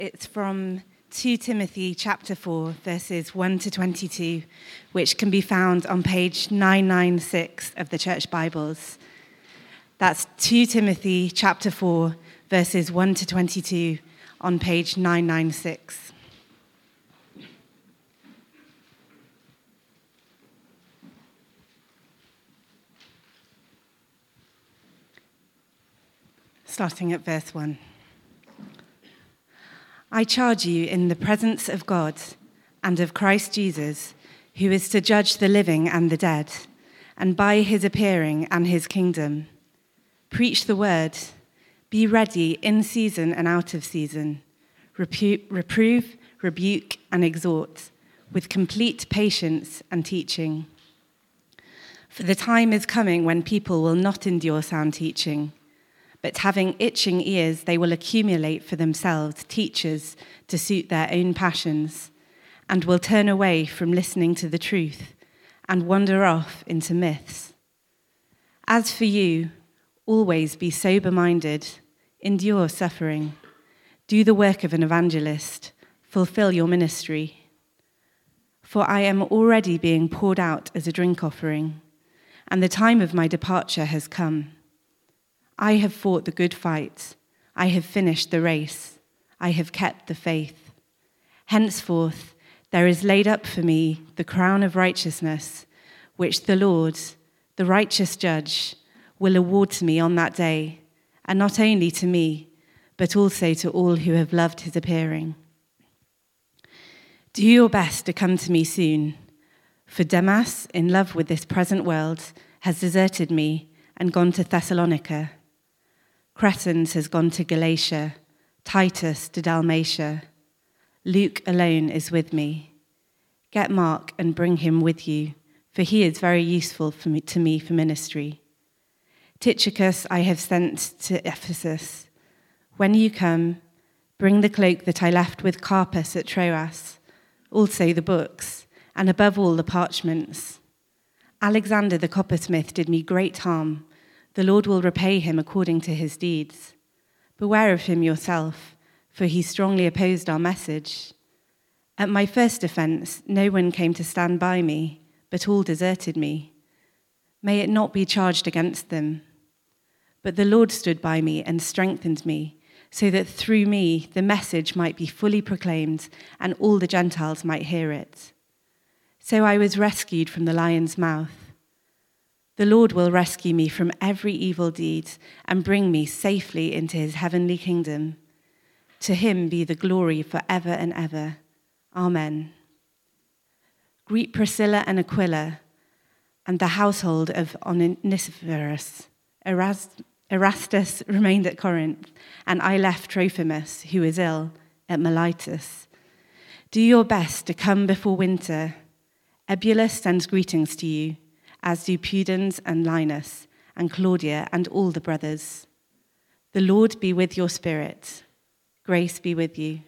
It's from 2 Timothy chapter 4, verses 1 to 22, which can be found on page 996 of the Church Bibles. That's 2 Timothy chapter 4, verses 1 to 22 on page 996. Starting at verse 1. I charge you in the presence of God and of Christ Jesus, who is to judge the living and the dead, and by his appearing and his kingdom. Preach the word, be ready in season and out of season, reprove, rebuke, and exhort, with complete patience and teaching. For the time is coming when people will not endure sound teaching, but having itching ears, they will accumulate for themselves teachers to suit their own passions, and will turn away from listening to the truth and wander off into myths. As for you, always be sober-minded, endure suffering, do the work of an evangelist, fulfill your ministry. For I am already being poured out as a drink offering, and the time of my departure has come. I have fought the good fight. I have finished the race. I have kept the faith. Henceforth, there is laid up for me the crown of righteousness, which the Lord, the righteous judge, will award to me on that day, and not only to me, but also to all who have loved his appearing. Do your best to come to me soon, for Demas, in love with this present world, has deserted me and gone to Thessalonica. Crescens has gone to Galatia, Titus to Dalmatia. Luke alone is with me. Get Mark and bring him with you, for he is very useful to me for ministry. Tychicus I have sent to Ephesus. When you come, bring the cloak that I left with Carpus at Troas, also the books, and above all the parchments. Alexander the coppersmith did me great harm. The Lord will repay him according to his deeds. Beware of him yourself, for he strongly opposed our message. At my first offense, no one came to stand by me, but all deserted me. May it not be charged against them. But the Lord stood by me and strengthened me, so that through me the message might be fully proclaimed and all the Gentiles might hear it. So I was rescued from the lion's mouth. The Lord will rescue me from every evil deed and bring me safely into his heavenly kingdom. To him be the glory forever and ever. Amen. Greet Priscilla and Aquila and the household of Onesiphorus. Erastus remained at Corinth, and I left Trophimus, who is ill, at Miletus. Do your best to come before winter. Eubulus sends greetings to you, as do Pudens and Linus and Claudia and all the brothers. The Lord be with your spirit. Grace be with you.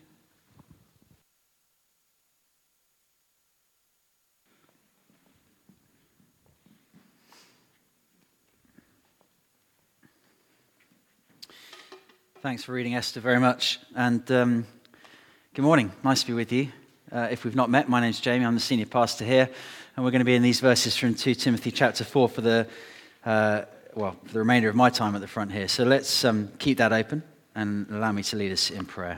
Thanks for reading, Esther, very much. And good morning. Nice to be with you. If we've not met, my name's Jamie. I'm the senior pastor here. And we're going to be in these verses from 2 Timothy chapter 4 for the remainder of my time at the front here. So let's keep that open and allow me to lead us in prayer.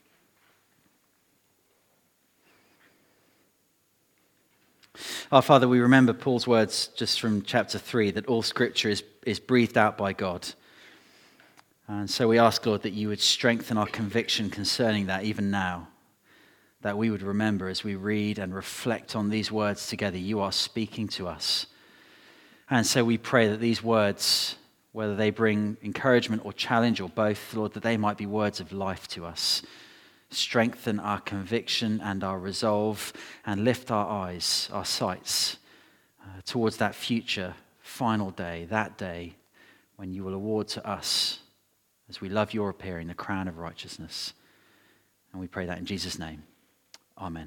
Our Father, we remember Paul's words just from chapter 3, that all scripture is breathed out by God. And so we ask, Lord, that you would strengthen our conviction concerning that even now, that we would remember as we read and reflect on these words together, you are speaking to us. And so we pray that these words, whether they bring encouragement or challenge or both, Lord, that they might be words of life to us. Strengthen our conviction and our resolve and lift our eyes, our sights towards that future final day, that day when you will award to us, as we love your appearing, the crown of righteousness. And we pray that in Jesus' name. Amen.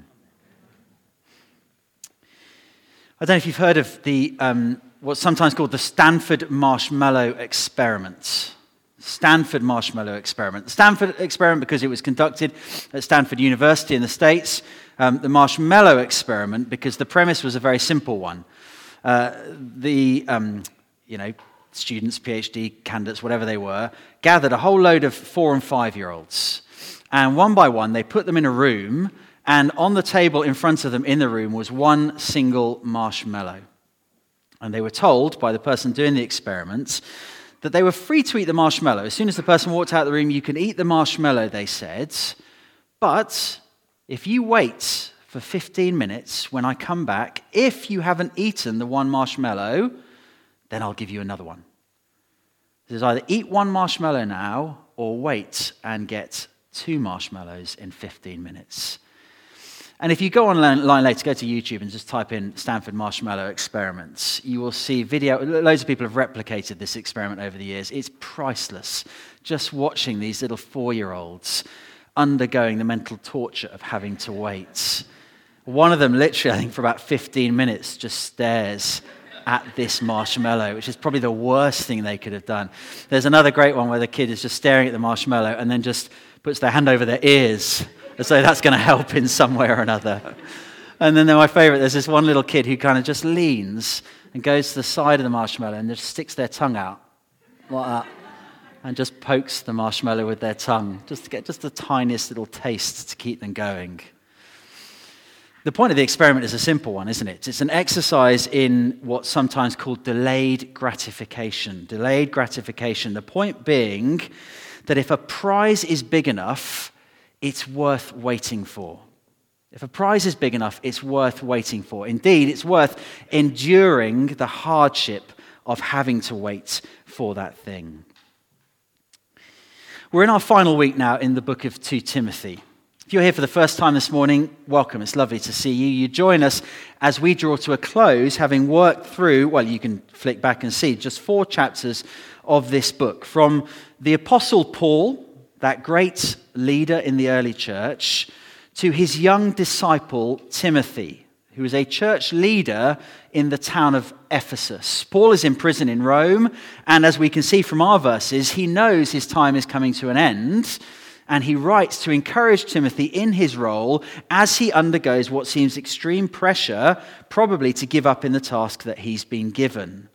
I don't know if you've heard of the what's sometimes called the Stanford Marshmallow Experiment. Stanford marshmallow experiment. The Stanford experiment because it was conducted at Stanford University in the States. The marshmallow experiment because the premise was a very simple one. Students, PhD candidates, whatever they were, gathered a whole load of 4 and 5-year-olds. And one by one, they put them in a room, and on the table in front of them in the room was one single marshmallow. And they were told by the person doing the experiment that they were free to eat the marshmallow. As soon as the person walked out of the room, you can eat the marshmallow, they said. But if you wait for 15 minutes when I come back, if you haven't eaten the one marshmallow, then I'll give you another one. It says either eat one marshmallow now or wait and get 2 marshmallows in 15 minutes. And if you go online later, go to YouTube and just type in Stanford marshmallow experiments, you will see video. Loads of people have replicated this experiment over the years. It's priceless. Just watching these little 4-year-olds undergoing the mental torture of having to wait. One of them literally, I think, for about 15 minutes just stares at this marshmallow, which is probably the worst thing they could have done. There's another great one where the kid is just staring at the marshmallow and then just puts their hand over their ears as though that's going to help in some way or another. And then my favorite, there's this one little kid who kind of just leans and goes to the side of the marshmallow and just sticks their tongue out like that and just pokes the marshmallow with their tongue just to get just the tiniest little taste to keep them going. The point of the experiment is a simple one, isn't it? It's an exercise in what's sometimes called delayed gratification. Delayed gratification. The point being that if a prize is big enough, it's worth waiting for. If a prize is big enough, it's worth waiting for. Indeed, it's worth enduring the hardship of having to wait for that thing. We're in our final week now in the book of 2 Timothy. If you're here for the first time this morning, welcome. It's lovely to see you. You join us as we draw to a close, having worked through, well, you can flick back and see, just 4 chapters of this book. From the Apostle Paul, that great leader in the early church, to his young disciple, Timothy, who is a church leader in the town of Ephesus. Paul is in prison in Rome, and as we can see from our verses, he knows his time is coming to an end. And he writes to encourage Timothy in his role as he undergoes what seems extreme pressure, probably to give up in the task that he's been given.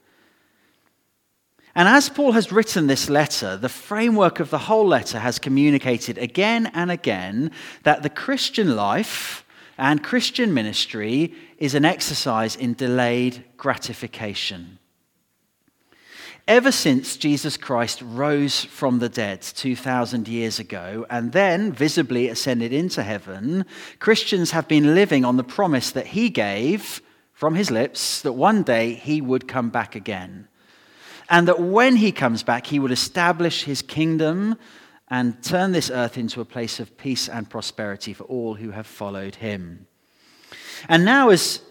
And as Paul has written this letter, the framework of the whole letter has communicated again and again that the Christian life and Christian ministry is an exercise in delayed gratification. Ever since Jesus Christ rose from the dead 2,000 years ago and then visibly ascended into heaven, Christians have been living on the promise that he gave from his lips that one day he would come back again. And that when he comes back, he would establish his kingdom and turn this earth into a place of peace and prosperity for all who have followed him. And now as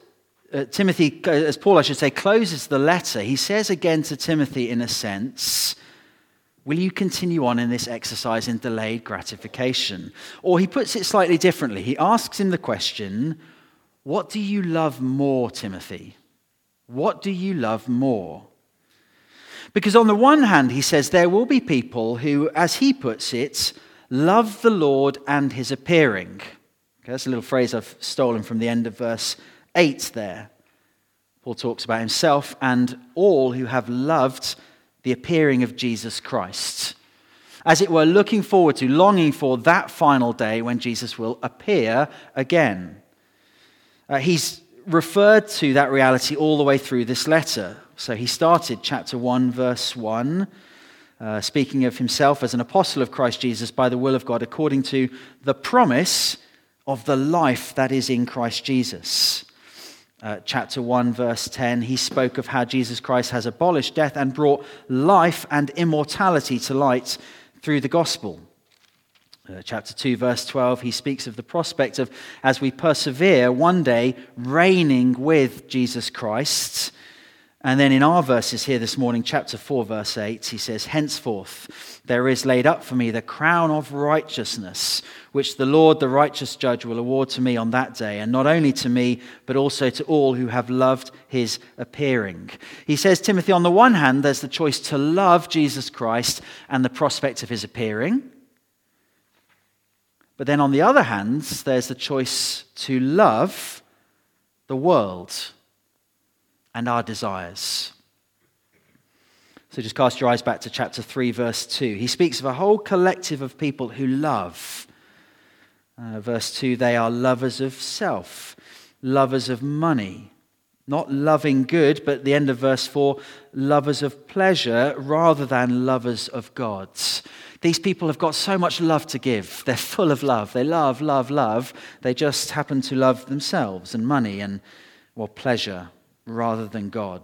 Paul, I should say, closes the letter, he says again to Timothy in a sense, will you continue on in this exercise in delayed gratification? Or he puts it slightly differently. He asks him the question, what do you love more, Timothy? What do you love more? Because on the one hand, he says there will be people who, as he puts it, love the Lord and his appearing. Okay, that's a little phrase I've stolen from the end of verse 8 there. Paul talks about himself and all who have loved the appearing of Jesus Christ. As it were, looking forward to, longing for that final day when Jesus will appear again. He's referred to that reality all the way through this letter. So he started chapter 1, verse 1, speaking of himself as an apostle of Christ Jesus by the will of God, according to the promise of the life that is in Christ Jesus. Chapter 1, verse 10, he spoke of how Jesus Christ has abolished death and brought life and immortality to light through the gospel. Chapter 2, verse 12, he speaks of the prospect of, as we persevere, one day reigning with Jesus Christ. And then in our verses here this morning, chapter 4, verse 8, he says, "Henceforth there is laid up for me the crown of righteousness, which the Lord, the righteous judge, will award to me on that day, and not only to me, but also to all who have loved his appearing." He says, Timothy, on the one hand, there's the choice to love Jesus Christ and the prospect of his appearing. But then on the other hand, there's the choice to love the world and our desires. So just cast your eyes back to chapter 3, verse 2. He speaks of a whole collective of people who love. Verse 2, they are lovers of self, lovers of money, not loving good, but at the end of verse 4, lovers of pleasure rather than lovers of God. These people have got so much love to give. They're full of love. They love, love, love. They just happen to love themselves and money and, well, pleasure rather than God.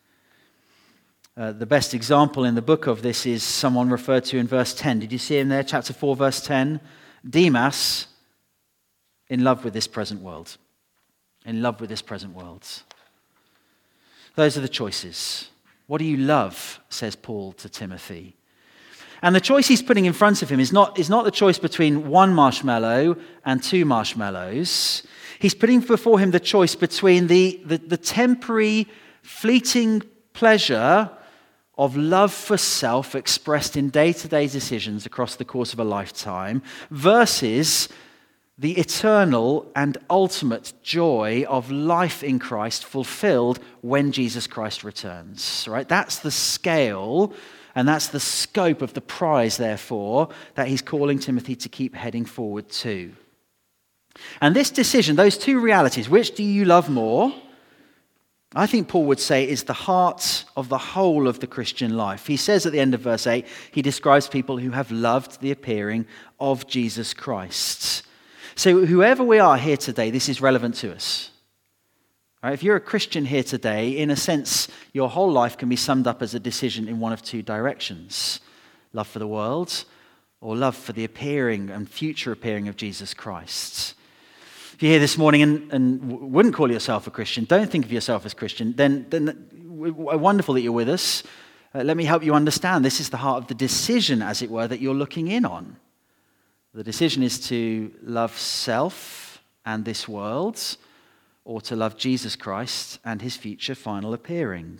The best example in the book of this is someone referred to in verse 10. Did you see him there? Chapter 4, verse 10. Demas, in love with this present world. In love with this present world. Those are the choices. What do you love, says Paul to Timothy. And the choice he's putting in front of him is not the choice between one marshmallow and two marshmallows. He's putting before him the choice between the temporary, fleeting pleasure of love for self expressed in day-to-day decisions across the course of a lifetime versus the eternal and ultimate joy of life in Christ fulfilled when Jesus Christ returns. Right? That's the scale and that's the scope of the prize, therefore, that he's calling Timothy to keep heading forward to. And this decision, those two realities, which do you love more? I think Paul would say is the heart of the whole of the Christian life. He says at the end of verse 8, he describes people who have loved the appearing of Jesus Christ. So whoever we are here today, this is relevant to us. Right? If you're a Christian here today, in a sense, your whole life can be summed up as a decision in one of two directions. Love for the world or love for the appearing and future appearing of Jesus Christ. If you're here this morning and wouldn't call yourself a Christian, don't think of yourself as Christian, then wonderful that you're with us. Let me help you understand. This is the heart of the decision, as it were, that you're looking in on. The decision is to love self and this world, or to love Jesus Christ and his future final appearing.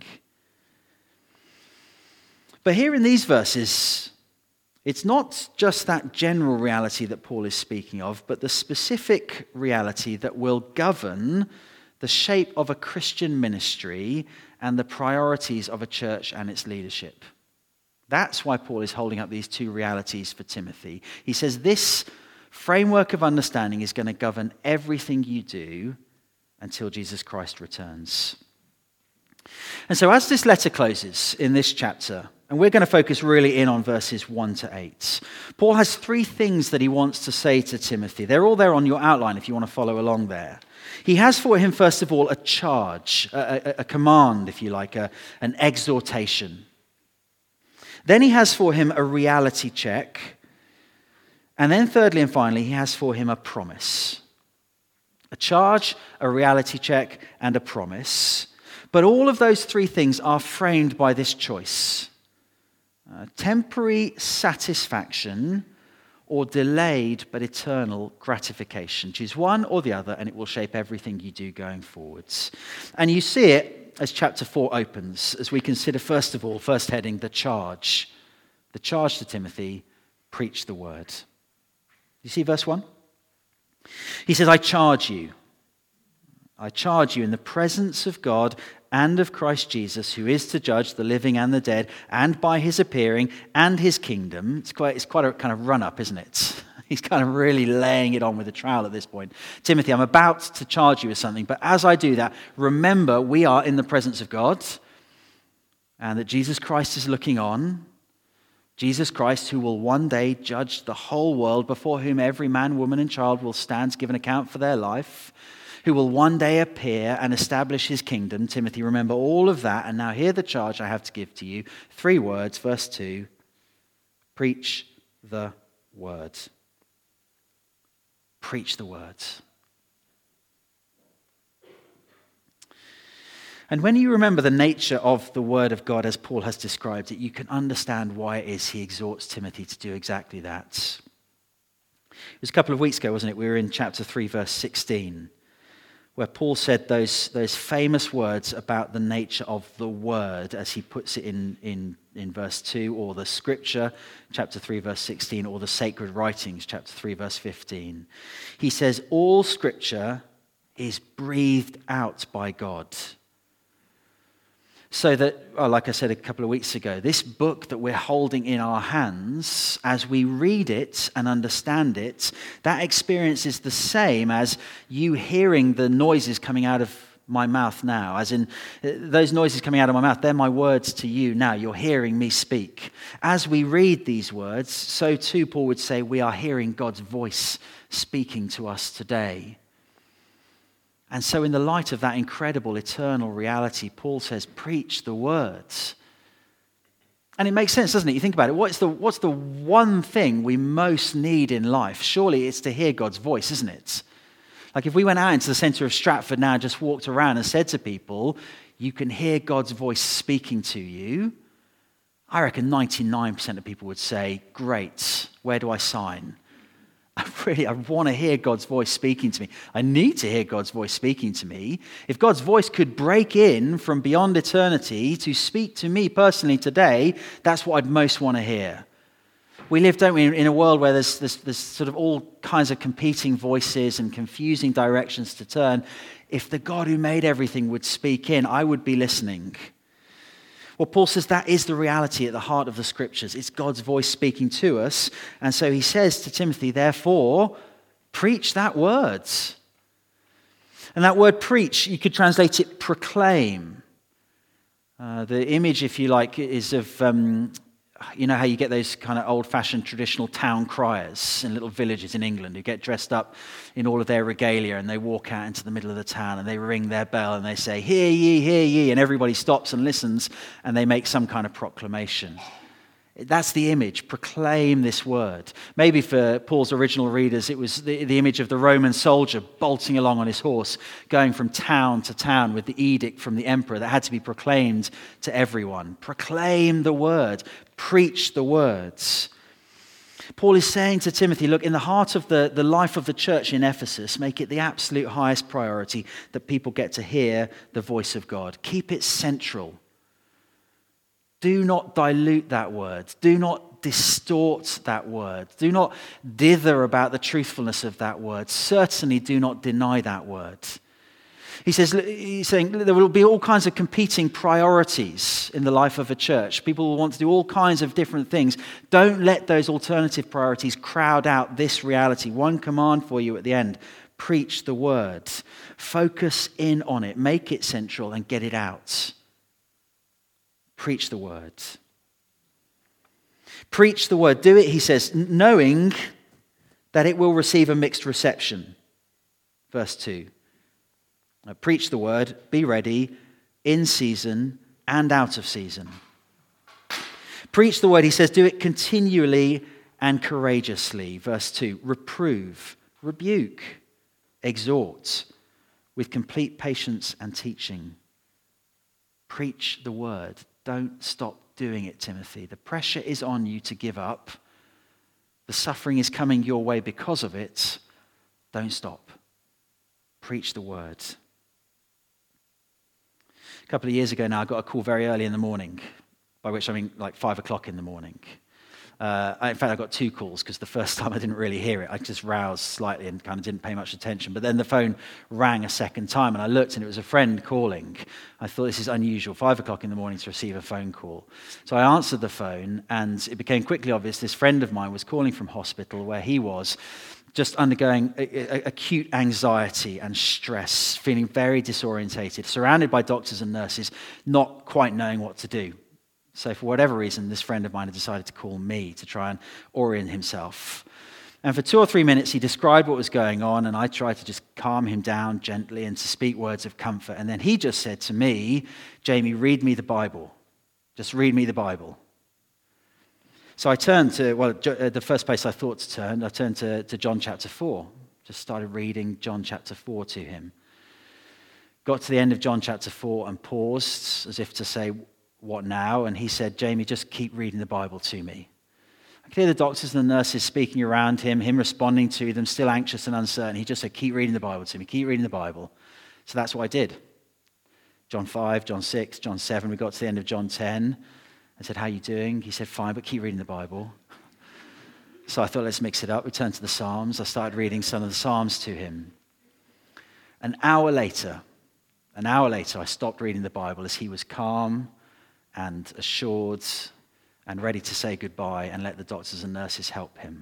But here in these verses, it's not just that general reality that Paul is speaking of, but the specific reality that will govern the shape of a Christian ministry and the priorities of a church and its leadership. That's why Paul is holding up these two realities for Timothy. He says this framework of understanding is going to govern everything you do until Jesus Christ returns. And so as this letter closes in this chapter, and we're going to focus really in on verses 1 to 8. Paul has three things that he wants to say to Timothy. They're all there on your outline if you want to follow along there. He has for him, first of all, a charge, a command, if you like, an exhortation. Then he has for him a reality check. And then thirdly and finally, he has for him a promise. A charge, a reality check, and a promise. But all of those three things are framed by this choice. Temporary satisfaction or delayed but eternal gratification. Choose one or the other and it will shape everything you do going forwards. And you see it as chapter 4 opens, as we consider first of all, first heading, the charge. The charge to Timothy, preach the word. You see verse 1? He says, I charge you in the presence of God and of Christ Jesus, who is to judge the living and the dead, and by his appearing and his kingdom. It's quite a kind of run-up, isn't it? He's kind of really laying it on with a trowel at this point. Timothy, I'm about to charge you with something, but as I do that, remember we are in the presence of God, and that Jesus Christ is looking on. Jesus Christ, who will one day judge the whole world, before whom every man, woman, and child will stand to give an account for their life, who will one day appear and establish his kingdom. Timothy, remember all of that. And now hear the charge I have to give to you. 3 words, verse 2. Preach the word. Preach the word. And when you remember the nature of the word of God as Paul has described it, you can understand why it is he exhorts Timothy to do exactly that. It was a couple of weeks ago, wasn't it? We were in chapter 3, verse 16, where Paul said those famous words about the nature of the word, as he puts it in verse 2, or the scripture, chapter 3, verse 16, or the sacred writings, chapter 3, verse 15. He says, all scripture is breathed out by God. So that, like I said a couple of weeks ago, this book that we're holding in our hands, as we read it and understand it, that experience is the same as you hearing the noises coming out of my mouth now. As in, those noises coming out of my mouth, they're my words to you now. You're hearing me speak. As we read these words, so too Paul would say we are hearing God's voice speaking to us today. And so in the light of that incredible eternal reality, Paul says, preach the words. And it makes sense, doesn't it? You think about it. What's the one thing we most need in life? Surely it's to hear God's voice, isn't it? Like if we went out into the centre of Stratford now, just walked around and said to people, you can hear God's voice speaking to you, I reckon 99% of people would say, great, where do I sign? I want to hear God's voice speaking to me. I need to hear God's voice speaking to me. If God's voice could break in from beyond eternity to speak to me personally today, that's what I'd most want to hear. We live, don't we, in a world where there's sort of all kinds of competing voices and confusing directions to turn. If the God who made everything would speak in, I would be listening. Well, Paul says that is the reality at the heart of the scriptures. It's God's voice speaking to us. And so he says to Timothy, therefore, preach that word. And that word preach, you could translate it proclaim. The image, if you like, is of, you know how you get those kind of old-fashioned traditional town criers in little villages in England who get dressed up in all of their regalia and they walk out into the middle of the town and they ring their bell and they say, hear ye, and everybody stops and listens and they make some kind of proclamation. That's the image, proclaim this word. Maybe for Paul's original readers, it was the image of the Roman soldier bolting along on his horse, going from town to town with the edict from the emperor that had to be proclaimed to everyone. Proclaim the word, preach the words. Paul is saying to Timothy, look, in the heart of the life of the church in Ephesus, make it the absolute highest priority that people get to hear the voice of God. Keep it central. Do not dilute that word. Do not distort that word. Do not dither about the truthfulness of that word. Certainly do not deny that word. He's saying there will be all kinds of competing priorities in the life of a church. People will want to do all kinds of different things. Don't let those alternative priorities crowd out this reality. One command for you at the end. Preach the word. Focus in on it. Make it central and get it out. Preach the word. Preach the word. Do it, he says, knowing that it will receive a mixed reception. Verse 2. Preach the word, be ready, in season and out of season. Preach the word, he says, do it continually and courageously. Verse 2. Reprove, rebuke, exhort with complete patience and teaching. Preach the word. Don't stop doing it, Timothy. The pressure is on you to give up. The suffering is coming your way because of it. Don't stop. Preach the word. A couple of years ago now, I got a call very early in the morning, by which I mean like 5 o'clock in the morning. In fact, I got 2 calls because the first time I didn't really hear it. I just roused slightly and kind of didn't pay much attention. But then the phone rang a second time and I looked and it was a friend calling. I thought this is unusual, 5 o'clock in the morning to receive a phone call. So I answered the phone and it became quickly obvious this friend of mine was calling from hospital where he was just undergoing acute anxiety and stress, feeling very disorientated, surrounded by doctors and nurses, not quite knowing what to do. So for whatever reason, this friend of mine had decided to call me to try and orient himself. And for 2 or 3 minutes, he described what was going on, and I tried to just calm him down gently and to speak words of comfort. And then he just said to me, Jamie, read me the Bible. Just read me the Bible. So I turned to, the first place I thought to turn, I turned to John chapter 4. Just started reading John chapter 4 to him. got to the end of John chapter 4 and paused as if to say, what now? And he said, Jamie, just keep reading the Bible to me. I could hear the doctors and the nurses speaking around him responding to them, still anxious and uncertain. He just said, keep reading the Bible to me, keep reading the Bible. So that's what I did. John 5, John 6, John 7, we got to the end of John 10. I said, how are you doing? He said, fine, but keep reading the Bible. So I thought, let's mix it up. We turned to the Psalms. I started reading some of the Psalms to him. An hour later, I stopped reading the Bible as he was calm and assured and ready to say goodbye and let the doctors and nurses help him.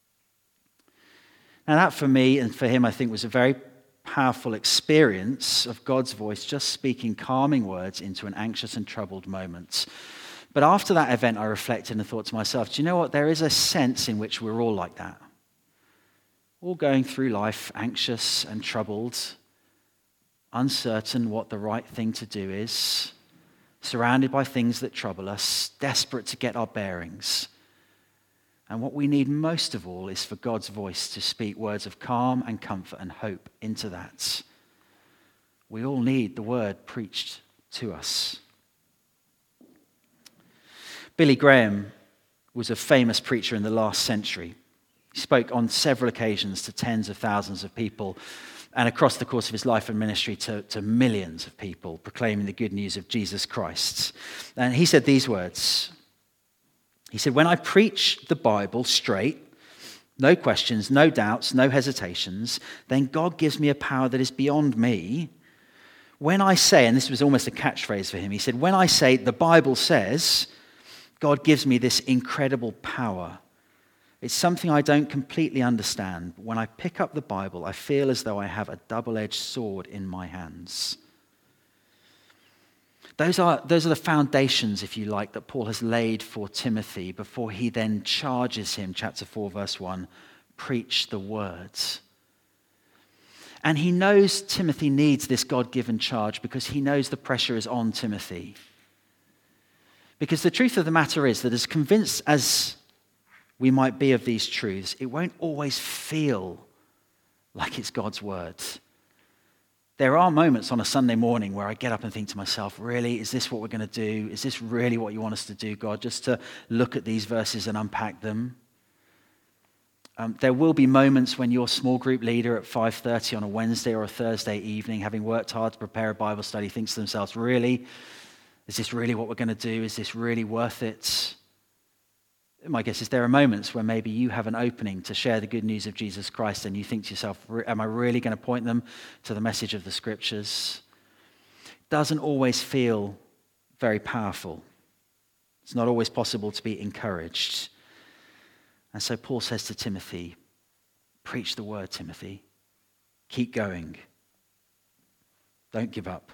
Now that for me and for him, I think, was a very powerful experience of God's voice just speaking calming words into an anxious and troubled moment. But after that event, I reflected and thought to myself, do you know what? There is a sense in which we're all like that. All going through life anxious and troubled, uncertain what the right thing to do is, surrounded by things that trouble us, desperate to get our bearings. And what we need most of all is for God's voice to speak words of calm and comfort and hope into that. We all need the word preached to us. Billy Graham was a famous preacher in the last century. He spoke on several occasions to tens of thousands of people, and across the course of his life and ministry to millions of people, proclaiming the good news of Jesus Christ. And he said these words. He said, when I preach the Bible straight, no questions, no doubts, no hesitations, then God gives me a power that is beyond me. When I say, and this was almost a catchphrase for him, he said, when I say the Bible says, God gives me this incredible power. It's something I don't completely understand, but when I pick up the Bible, I feel as though I have a double-edged sword in my hands. Those are the foundations, if you like, that Paul has laid for Timothy before he then charges him, chapter 4, verse 1, preach the words. And he knows Timothy needs this God-given charge because he knows the pressure is on Timothy. Because the truth of the matter is that as convinced as we might be of these truths, it won't always feel like it's God's word. There are moments on a Sunday morning where I get up and think to myself, really, is this what we're going to do? Is this really what you want us to do, God? Just to look at these verses and unpack them. There will be moments when your small group leader at 5:30 on a Wednesday or a Thursday evening, having worked hard to prepare a Bible study, thinks to themselves, really? Is this really what we're going to do? Is this really worth it? My guess is there are moments where maybe you have an opening to share the good news of Jesus Christ and you think to yourself, am I really going to point them to the message of the scriptures? It doesn't always feel very powerful. It's not always possible to be encouraged. And so Paul says to Timothy, preach the word, Timothy. Keep going. Don't give up.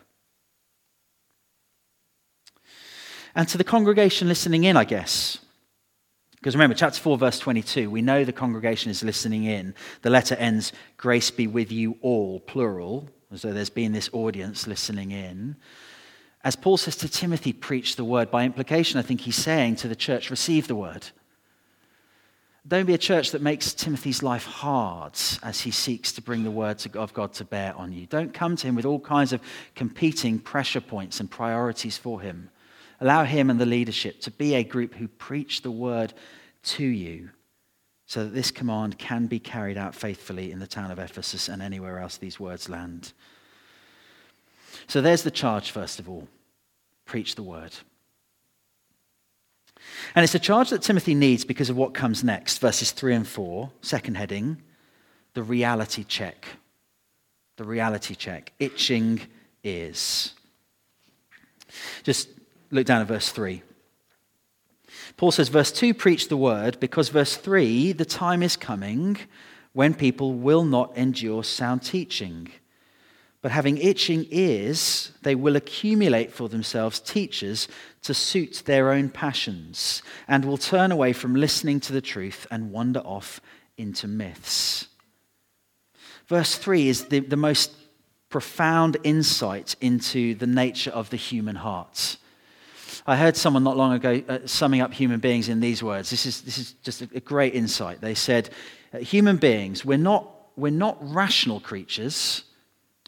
And to the congregation listening in, I guess, because remember, chapter 4, verse 22, we know the congregation is listening in. The letter ends, grace be with you all, plural, as though there's been this audience listening in. As Paul says to Timothy, preach the word. By implication, I think he's saying to the church, receive the word. Don't be a church that makes Timothy's life hard as he seeks to bring the word of God to bear on you. Don't come to him with all kinds of competing pressure points and priorities for him. Allow him and the leadership to be a group who preach the word to you so that this command can be carried out faithfully in the town of Ephesus and anywhere else these words land. So there's the charge, first of all. Preach the word. And it's a charge that Timothy needs because of what comes next, verses 3 and 4, second heading, the reality check. The reality check. Itching ears. Just look down at verse 3. Paul says, verse 2, preach the word, because verse 3, the time is coming when people will not endure sound teaching. But having itching ears, they will accumulate for themselves teachers to suit their own passions, and will turn away from listening to the truth and wander off into myths. Verse 3 is the most profound insight into the nature of the human heart. I heard someone not long ago summing up human beings in these words. This is just a great insight. They said, human beings, we're not rational creatures.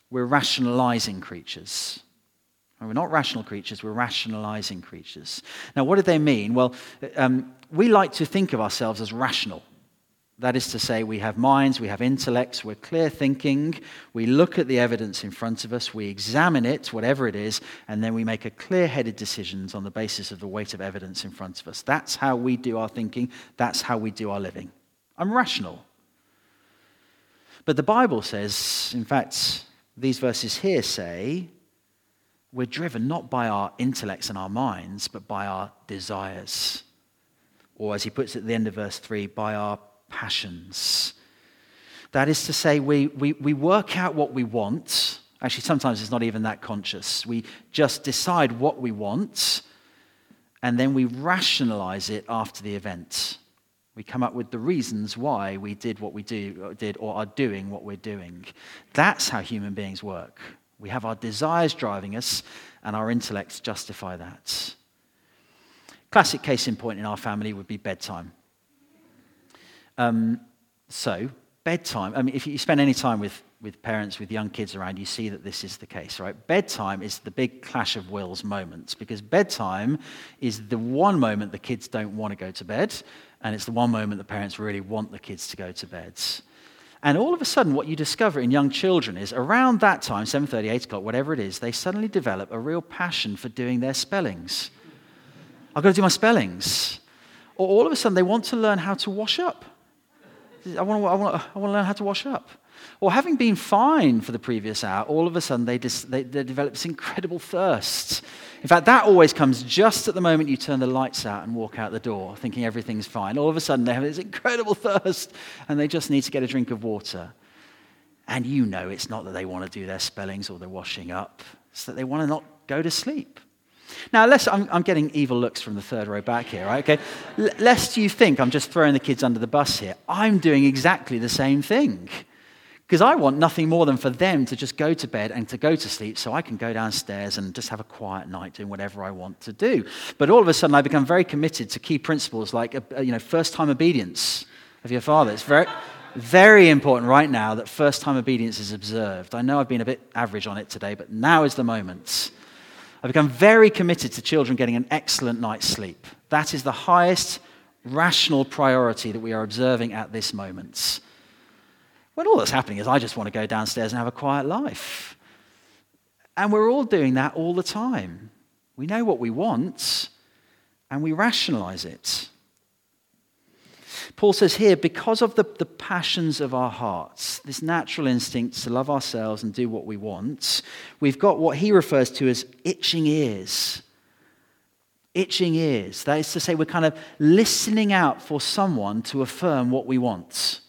we're rationalizing creatures. We're not rational creatures, we're rationalizing creatures. Now, what do they mean? Well, we like to think of ourselves as rational. That is to say, we have minds, we have intellects, we're clear thinking, we look at the evidence in front of us, we examine it, whatever it is, and then we make a clear-headed decisions on the basis of the weight of evidence in front of us. That's how we do our thinking, that's how we do our living. I'm rational. But the Bible says, in fact, these verses here say, we're driven not by our intellects and our minds, but by our desires. Or as he puts it at the end of verse 3, by our passions. That is to say, we work out what we want. Actually, sometimes it's not even that conscious. We just decide what we want, and then we rationalize it after the event. We come up with the reasons why we did what we did or are doing what we're doing. That's how human beings work. We have our desires driving us, and our intellects justify that. Classic case in point in our family would be bedtime. So, bedtime, I mean, if you spend any time with parents, with young kids around, you see that this is the case, right? Bedtime is the big clash of wills moment, because bedtime is the one moment the kids don't want to go to bed, and it's the one moment the parents really want the kids to go to bed. And all of a sudden, what you discover in young children is around that time, 7:30, 8 o'clock, whatever it is, they suddenly develop a real passion for doing their spellings. I've got to do my spellings. Or all of a sudden, they want to learn how to wash up. I want to learn how to wash up. Or having been fine for the previous hour, all of a sudden they develop this incredible thirst. In fact, that always comes just at the moment you turn the lights out and walk out the door, thinking everything's fine. All of a sudden they have this incredible thirst, and they just need to get a drink of water. And you know it's not that they want to do their spellings or their washing up. It's that they want to not go to sleep. Now, I'm getting evil looks from the third row back here, right? Okay, lest you think I'm just throwing the kids under the bus here. I'm doing exactly the same thing. Because I want nothing more than for them to just go to bed and to go to sleep so I can go downstairs and just have a quiet night doing whatever I want to do. But all of a sudden I become very committed to key principles like, first-time obedience of your father. It's very, very important right now that first-time obedience is observed. I know I've been a bit average on it today, but now is the moment. I've become very committed to children getting an excellent night's sleep. That is the highest rational priority that we are observing at this moment. When all that's happening is I just want to go downstairs and have a quiet life. And we're all doing that all the time. We know what we want, and we rationalize it. Paul says here, because of the passions of our hearts, this natural instinct to love ourselves and do what we want, we've got what he refers to as itching ears. Itching ears. That is to say, we're kind of listening out for someone to affirm what we want.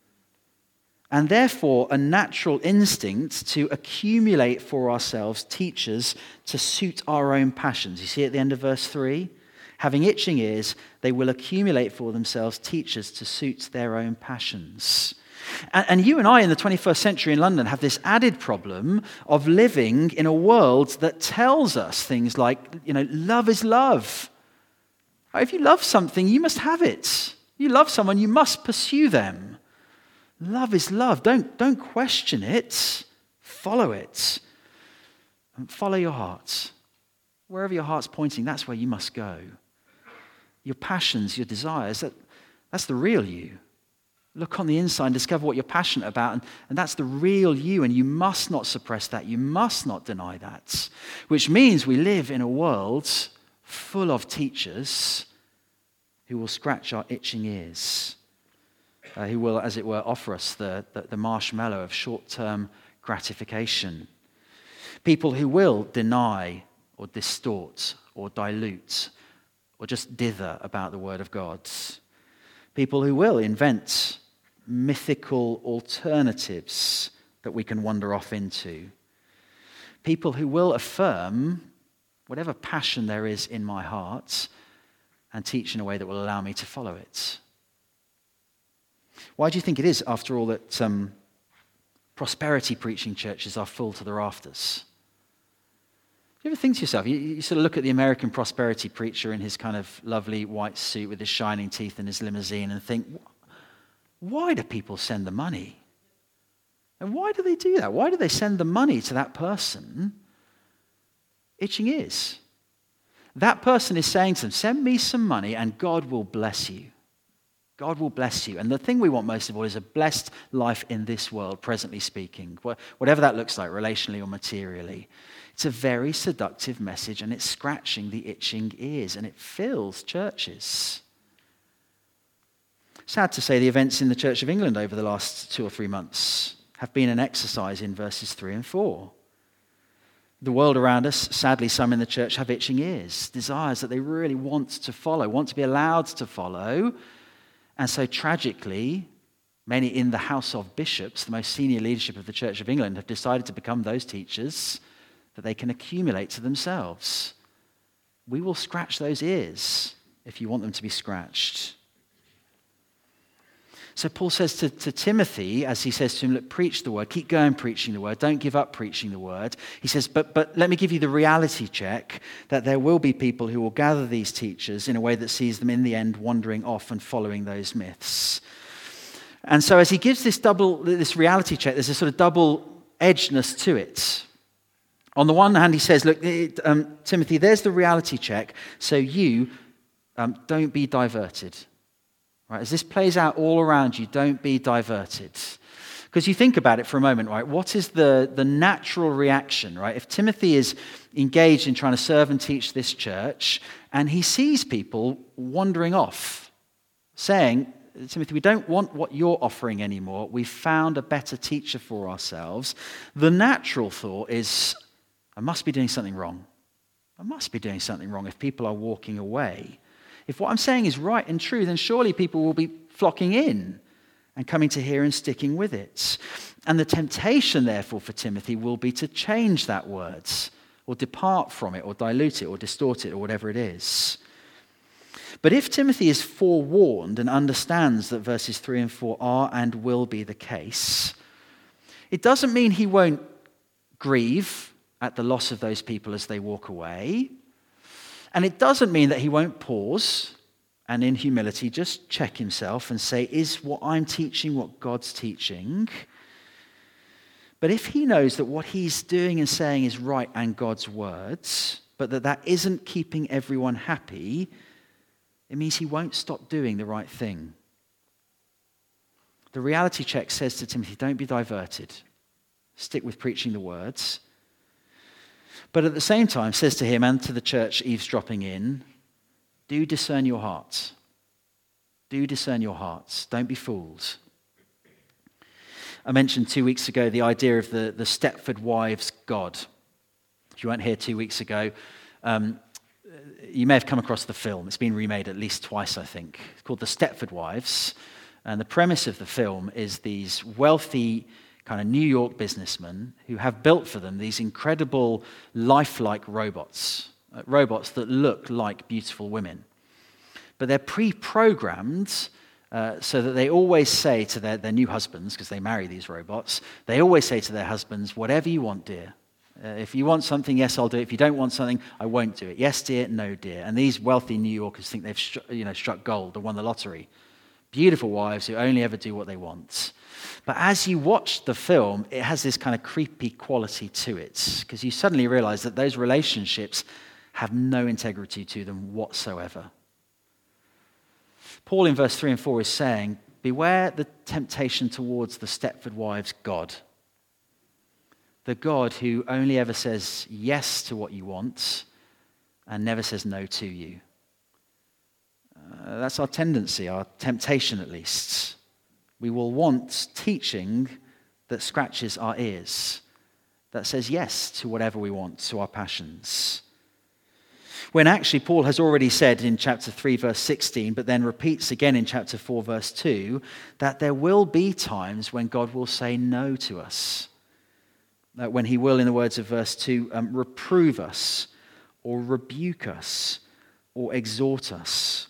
And therefore, a natural instinct to accumulate for ourselves teachers to suit our own passions. You see at the end of verse 3? Having itching ears, they will accumulate for themselves teachers to suit their own passions. And you and I in the 21st century in London have this added problem of living in a world that tells us things like, love is love. If you love something, you must have it. You love someone, you must pursue them. Love is love. Don't question it. Follow it. And follow your heart. Wherever your heart's pointing, that's where you must go. Your passions, your desires, that's the real you. Look on the inside and discover what you're passionate about, and that's the real you, and you must not suppress that. You must not deny that. Which means we live in a world full of teachers who will scratch our itching ears, who will, as it were, offer us the marshmallow of short-term gratification. People who will deny or distort or dilute or just dither about the Word of God. People who will invent mythical alternatives that we can wander off into. People who will affirm whatever passion there is in my heart and teach in a way that will allow me to follow it. Why do you think it is, after all, that prosperity preaching churches are full to the rafters? Do you ever think to yourself, you sort of look at the American prosperity preacher in his kind of lovely white suit with his shining teeth and his limousine and think, why do people send the money? And why do they do that? Why do they send the money to that person itching ears? That person is saying to them, send me some money and God will bless you. God will bless you. And the thing we want most of all is a blessed life in this world, presently speaking, whatever that looks like, relationally or materially. It's a very seductive message, and it's scratching the itching ears, and it fills churches. Sad to say, the events in the Church of England over the last 2 or 3 months have been an exercise in verses 3 and 4. The world around us, sadly, some in the church have itching ears, desires that they really want to follow, want to be allowed to follow. And so tragically, many in the House of Bishops, the most senior leadership of the Church of England, have decided to become those teachers that they can accumulate to themselves. We will scratch those ears if you want them to be scratched. So Paul says to Timothy, as he says to him, look, preach the word, keep going preaching the word, don't give up preaching the word. He says, but let me give you the reality check that there will be people who will gather these teachers in a way that sees them in the end wandering off and following those myths. And so as he gives this reality check, there's a sort of double-edgedness to it. On the one hand, he says, look, Timothy, there's the reality check, so you don't be diverted. Right, as this plays out all around you, don't be diverted. Because you think about it for a moment, right? What is the natural reaction, right? If Timothy is engaged in trying to serve and teach this church, and he sees people wandering off, saying, Timothy, we don't want what you're offering anymore. We've found a better teacher for ourselves. The natural thought is, I must be doing something wrong. I must be doing something wrong if people are walking away. If what I'm saying is right and true, then surely people will be flocking in and coming to hear and sticking with it. And the temptation, therefore, for Timothy will be to change that word or depart from it or dilute it or distort it or whatever it is. But if Timothy is forewarned and understands that verses 3 and 4 are and will be the case, it doesn't mean he won't grieve at the loss of those people as they walk away. And it doesn't mean that he won't pause and in humility just check himself and say, is what I'm teaching what God's teaching? But if he knows that what he's doing and saying is right and God's words, but that isn't keeping everyone happy, it means he won't stop doing the right thing. The reality check says to Timothy, don't be diverted. Stick with preaching the words. But at the same time, says to him and to the church eavesdropping in, do discern your hearts. Do discern your hearts. Don't be fooled. I mentioned 2 weeks ago the idea of the Stepford Wives' God. If you weren't here 2 weeks ago, you may have come across the film. It's been remade at least twice, I think. It's called The Stepford Wives. And the premise of the film is these wealthy kind of New York businessmen who have built for them these incredible lifelike robots that look like beautiful women. But they're pre-programmed so that they always say to their new husbands, because they marry these robots, they always say to their husbands, whatever you want, dear. If you want something, yes, I'll do it. If you don't want something, I won't do it. Yes, dear, no, dear. And these wealthy New Yorkers think they've struck gold or won the lottery. Beautiful wives who only ever do what they want. But as you watch the film, it has this kind of creepy quality to it, because you suddenly realize that those relationships have no integrity to them whatsoever. Paul in verse 3 and 4 is saying, beware the temptation towards the Stepford Wives' God. The God who only ever says yes to what you want and never says no to you. That's our tendency, our temptation at least. We will want teaching that scratches our ears, that says yes to whatever we want, to our passions. When actually Paul has already said in chapter 3 verse 16, but then repeats again in chapter 4 verse 2, that there will be times when God will say no to us. When he will, in the words of verse 2, reprove us or rebuke us or exhort us.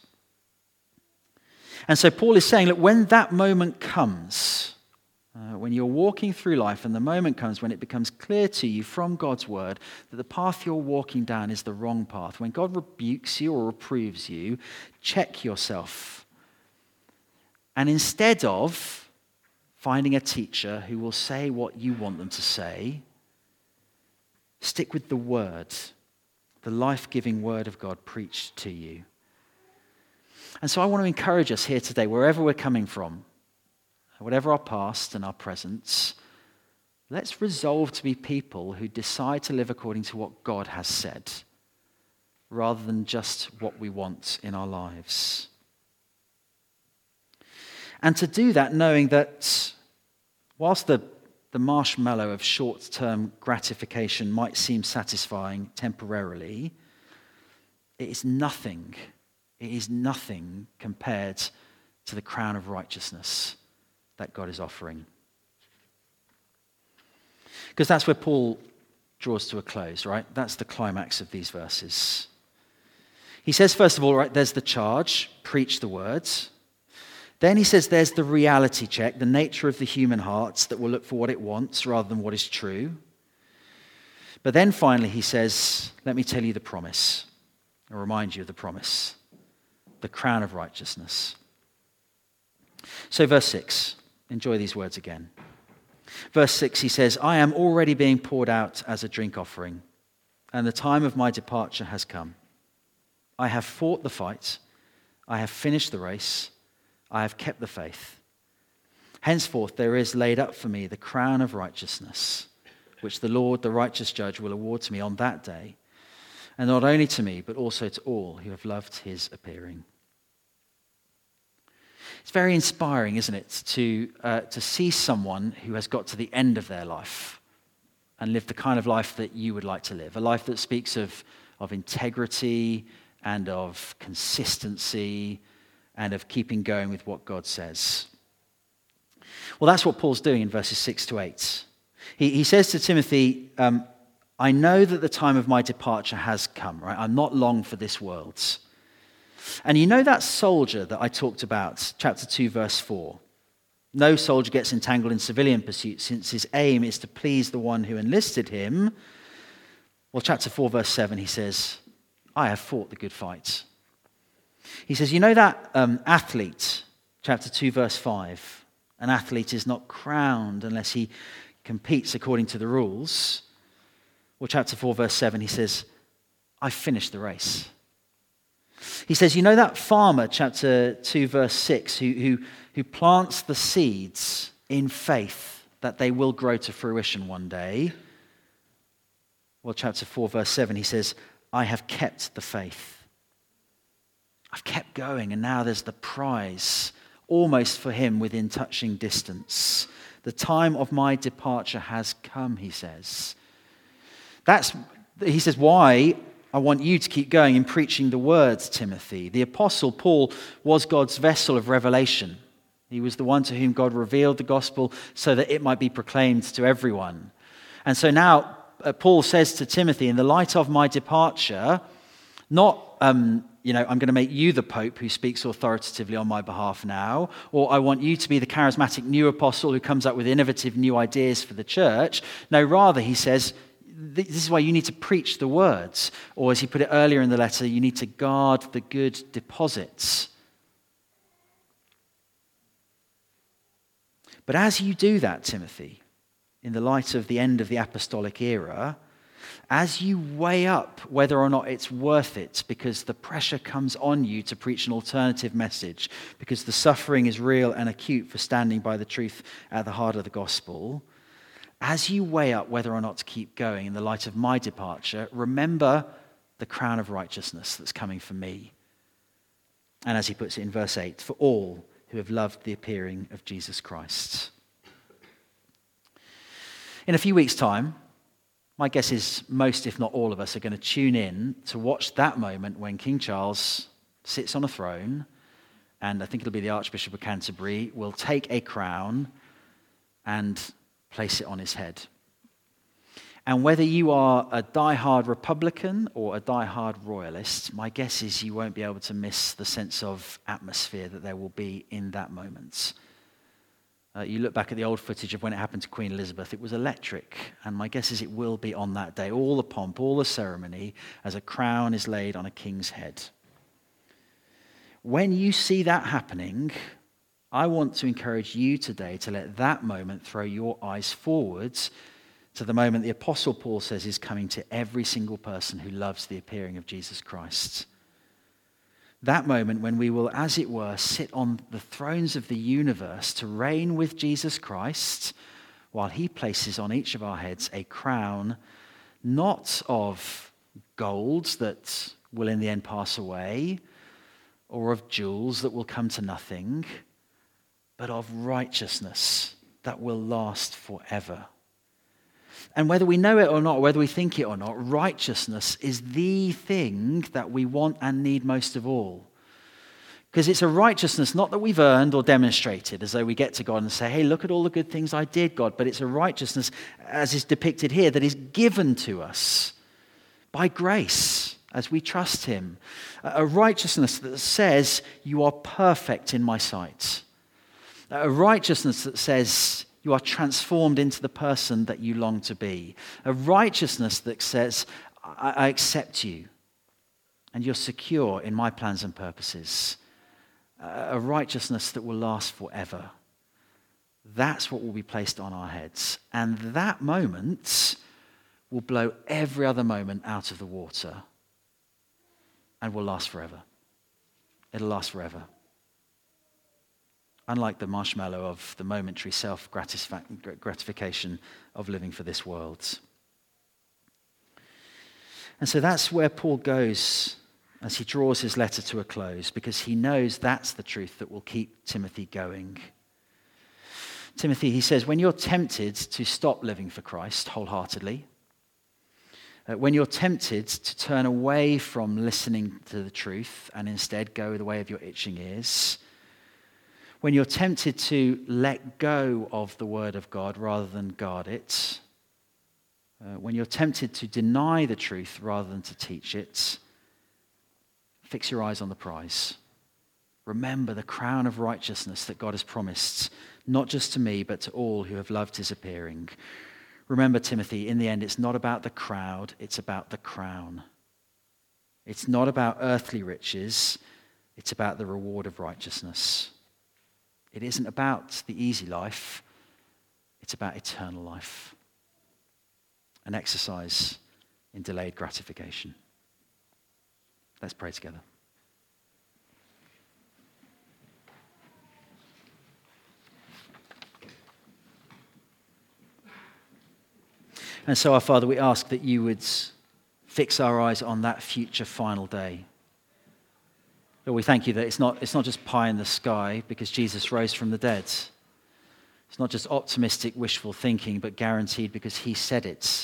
And so Paul is saying, look, when that moment comes, when you're walking through life and the moment comes when it becomes clear to you from God's word that the path you're walking down is the wrong path, when God rebukes you or reproves you, check yourself. And instead of finding a teacher who will say what you want them to say. Stick with the word, the life-giving word of God preached to you. And so I want to encourage us here today, wherever we're coming from, whatever our past and our present, let's resolve to be people who decide to live according to what God has said, rather than just what we want in our lives. And to do that knowing that whilst the marshmallow of short-term gratification might seem satisfying temporarily, it is nothing compared to the crown of righteousness that God is offering. Because that's where Paul draws to a close, right? That's the climax of these verses. He says, first of all, right, there's the charge, preach the words. Then he says there's the reality check, the nature of the human hearts that will look for what it wants rather than what is true. But then finally he says, let me tell you the promise, or remind you of the promise, the crown of righteousness. So verse 6, enjoy these words again. Verse 6, he says, I am already being poured out as a drink offering, and the time of my departure has come. I have fought the fight, I have finished the race, I have kept the faith. Henceforth there is laid up for me the crown of righteousness, which the Lord, the righteous judge, will award to me on that day, and not only to me, but also to all who have loved his appearing. It's very inspiring, isn't it, to see someone who has got to the end of their life and lived the kind of life that you would like to live, a life that speaks of integrity and of consistency and of keeping going with what God says. Well, that's what Paul's doing in verses 6 to 8. He says to Timothy, I know that the time of my departure has come, right? I'm not long for this world. And you know that soldier that I talked about, chapter 2, verse 4? No soldier gets entangled in civilian pursuits since his aim is to please the one who enlisted him. Well, chapter 4, verse 7, he says, I have fought the good fight. He says, you know that athlete, chapter 2, verse 5, an athlete is not crowned unless he competes according to the rules. Well, chapter 4, verse 7, he says, I finished the race. He says, you know that farmer, chapter 2, verse 6, who plants the seeds in faith that they will grow to fruition one day? Well, chapter 4, verse 7, he says, I have kept the faith. I've kept going, and now there's the prize, almost for him within touching distance. The time of my departure has come, he says. He says, why? I want you to keep going in preaching the words, Timothy. The Apostle Paul was God's vessel of revelation. He was the one to whom God revealed the gospel so that it might be proclaimed to everyone. And so now Paul says to Timothy, in the light of my departure, not, I'm going to make you the Pope who speaks authoritatively on my behalf now, or I want you to be the charismatic new apostle who comes up with innovative new ideas for the church. No, rather, he says, this is why you need to preach the words. Or as he put it earlier in the letter, you need to guard the good deposits. But as you do that, Timothy, in the light of the end of the apostolic era, as you weigh up whether or not it's worth it because the pressure comes on you to preach an alternative message, because the suffering is real and acute for standing by the truth at the heart of the gospel, as you weigh up whether or not to keep going in the light of my departure, remember the crown of righteousness that's coming for me. And as he puts it in verse 8, for all who have loved the appearing of Jesus Christ. In a few weeks' time, my guess is most, if not all of us, are going to tune in to watch that moment when King Charles sits on a throne, and I think it'll be the Archbishop of Canterbury, will take a crown and place it on his head. And whether you are a die-hard Republican or a die-hard Royalist, my guess is you won't be able to miss the sense of atmosphere that there will be in that moment. You look back at the old footage of when it happened to Queen Elizabeth, it was electric, and my guess is it will be on that day. All the pomp, all the ceremony, as a crown is laid on a king's head. When you see that happening, I want to encourage you today to let that moment throw your eyes forwards to the moment the Apostle Paul says is coming to every single person who loves the appearing of Jesus Christ. That moment when we will, as it were, sit on the thrones of the universe to reign with Jesus Christ while he places on each of our heads a crown, not of gold that will in the end pass away, or of jewels that will come to nothing, but of righteousness that will last forever. And whether we know it or not, whether we think it or not, righteousness is the thing that we want and need most of all. Because it's a righteousness not that we've earned or demonstrated, as though we get to God and say, hey, look at all the good things I did, God. But it's a righteousness, as is depicted here, that is given to us by grace as we trust him. A righteousness that says, you are perfect in my sight. A righteousness that says, you are transformed into the person that you long to be. A righteousness that says, I accept you and you're secure in my plans and purposes. A righteousness that will last forever. That's what will be placed on our heads. And that moment will blow every other moment out of the water and will last forever. It'll last forever. Unlike the marshmallow of the momentary self-gratification of living for this world. And so that's where Paul goes as he draws his letter to a close, because he knows that's the truth that will keep Timothy going. Timothy, he says, when you're tempted to stop living for Christ wholeheartedly, when you're tempted to turn away from listening to the truth and instead go the way of your itching ears, when you're tempted to let go of the word of God rather than guard it, when you're tempted to deny the truth rather than to teach it, fix your eyes on the prize. Remember the crown of righteousness that God has promised, not just to me, but to all who have loved his appearing. Remember, Timothy, in the end, it's not about the crowd, it's about the crown. It's not about earthly riches, it's about the reward of righteousness. It isn't about the easy life, it's about eternal life. An exercise in delayed gratification. Let's pray together. And so, our Father, we ask that you would fix our eyes on that future final day. Lord, we thank you that it's not just pie in the sky because Jesus rose from the dead. It's not just optimistic, wishful thinking, but guaranteed because he said it.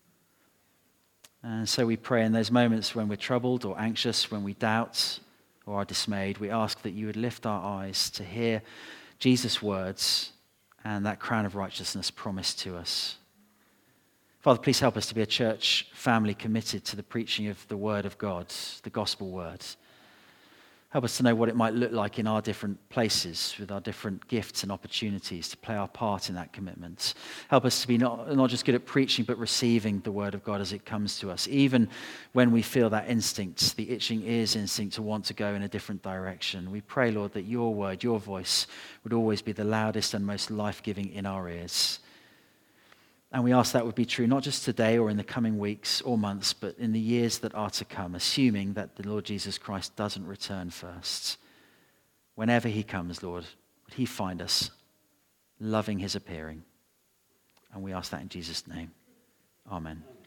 And so we pray in those moments when we're troubled or anxious, when we doubt or are dismayed, we ask that you would lift our eyes to hear Jesus' words and that crown of righteousness promised to us. Father, please help us to be a church family committed to the preaching of the word of God, the gospel word. Help us to know what it might look like in our different places with our different gifts and opportunities to play our part in that commitment. Help us to be not just good at preaching, but receiving the word of God as it comes to us, even when we feel that instinct, the itching ears instinct to want to go in a different direction. We pray, Lord, that your word, your voice would always be the loudest and most life-giving in our ears. And we ask that would be true not just today or in the coming weeks or months, but in the years that are to come, assuming that the Lord Jesus Christ doesn't return first. Whenever he comes, Lord, would he find us loving his appearing? And we ask that in Jesus' name. Amen.